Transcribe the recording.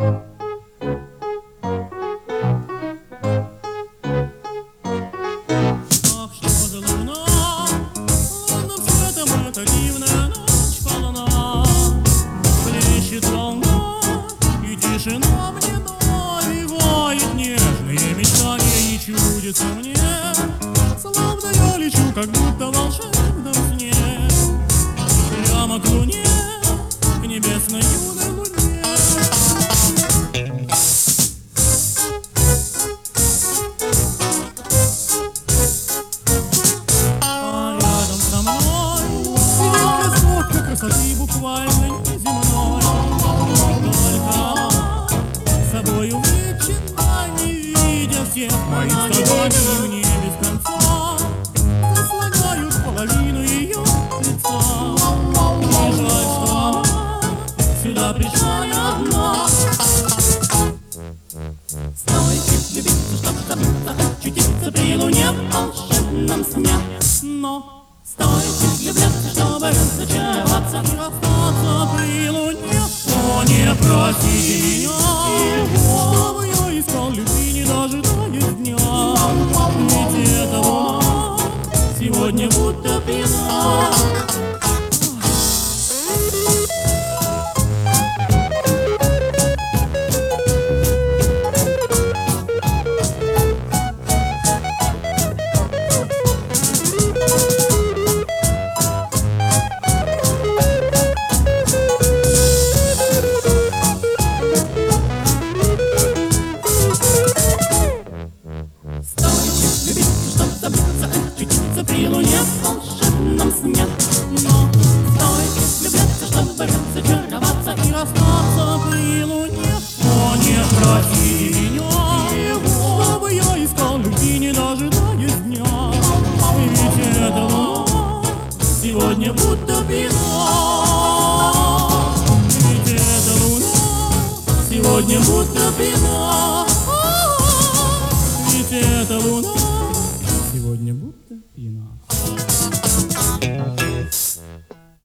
Ах, что за луна, лунным светом эта дивная ночь полна. Плещет волна, и тишина мне навевает нежные мечтания, и чудится мне, словно я лечу, как будто в волшебном сне, прямо к луне, к небесной юной луне. А рядом со мной сидит красотка красоты буквально неземной. Только собой увлечена, не видя всех моих страданий, мне без конца заслоняют половину ее лица. И жаль, что она сюда пришла не одна. Стоит любить, чтоб забыться, очутиться при луне в волшебном сне. Но стоит влюбляться, чтобы разочароваться и остаться при луне. О, не проси меня, чтобы я искал любви, не дожидаясь дня. Ведь эта луна сегодня будто пьяна. Стоит любить, чтоб забыться, очутиться при луне в волшебном сне. Но стоит влюбляться, чтобы разочароваться и расстаться при луне. О, не проси меня, чтобы я искал любви, не дожидаясь дня. Ведь эта луна сегодня будто пьяна. Ведь эта луна сегодня будто пьяна.